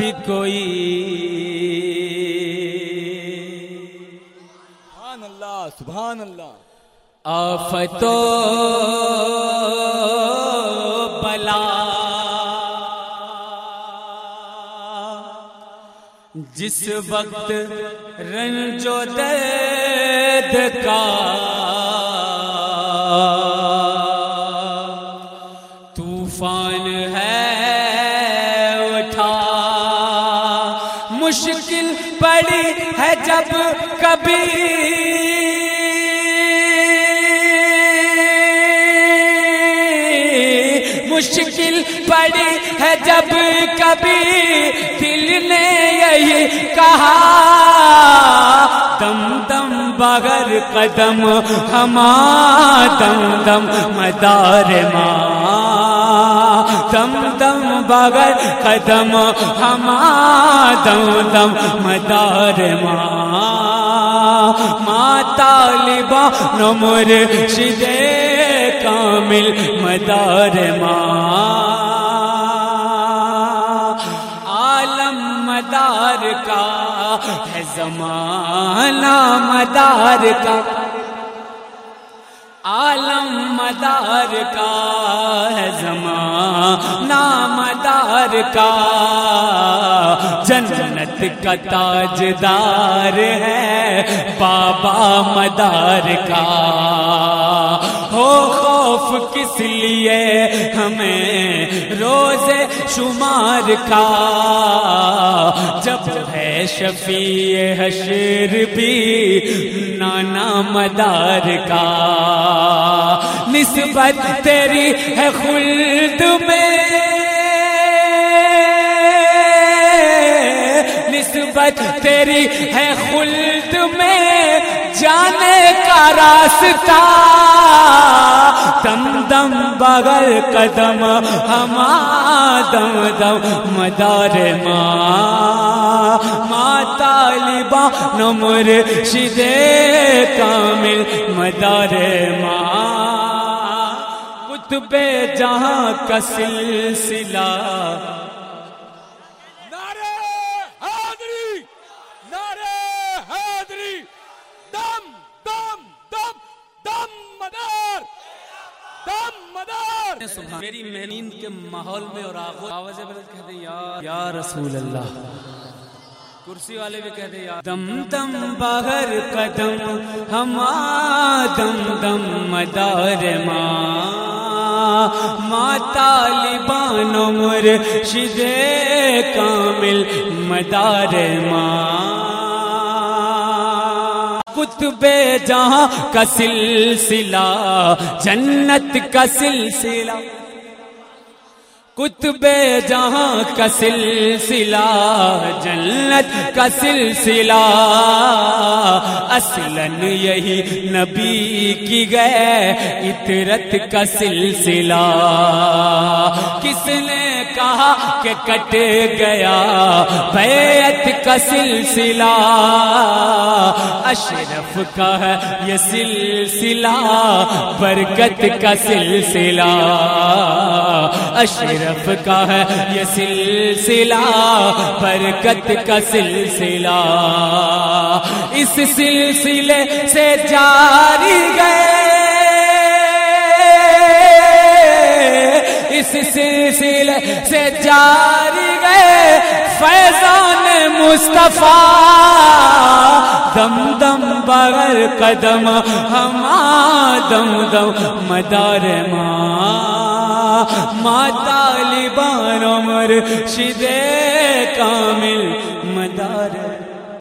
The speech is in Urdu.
کوئی سبحان اللہ سبحان اللہ آفت و بلا جس وقت رنج و درد کا طوفان ہے اٹھا مشکل پڑی ہے جب کبھی مشکل پڑی ہے جب کبھی دل نے یہی کہا دم دم بغیر قدم ہما دم دم مدار ماں دم دم بغیر قدم ہما دم دم مدار ماں ماں طالبان مرشد کامل مدار ماں عالم مدار کا ہے زمانہ مدار کا عالم مدار کا ہے زمانہ مدار کا جنت کا تاجدار ہے بابا مدار کا ہو خوف کس لیے ہمیں روز شمار کا جب ہے شفیع حشر بھی نانا مدار کا نسبت تیری ہے خلد میں نسبت تیری ہے خلد میں جانے کا راستہ دم دم بغیر قدم ہما دم دم مدار ماں ماں طالبان مرشد کامل مدار ماں قطب جہاں کا سلسلہ میری نیند کے ماحول میں اور آواز بلند کہتے ہیں یا رسول اللہ کرسی والے بھی کہتے ہیں دم دم بغیر قدم ہما دم دم مدار ماں ماں طالبان مرشد کامل مدار ماں قطب جہاں کا سلسلہ جنت کا سلسلہ قطب جہاں کا سلسلہ جنت کا سلسلہ اصلاً یہی نبی کی گئے عطرت کا سلسلہ کس نے کہا کہ کٹ گیا بیعت کا سلسلہ اشرف کا ہے یہ سلسلہ برکت کا سلسلہ اشرف کا ہے یہ سلسلہ برکت کا سلسلہ اس سلسلے سے جاری گئے اس سلسلے سے جاری گئے فیضان مصطفیٰ دم دم بغیر قدم ہما دم دم مدار ماں ماں طالبان مرشد کامل مدار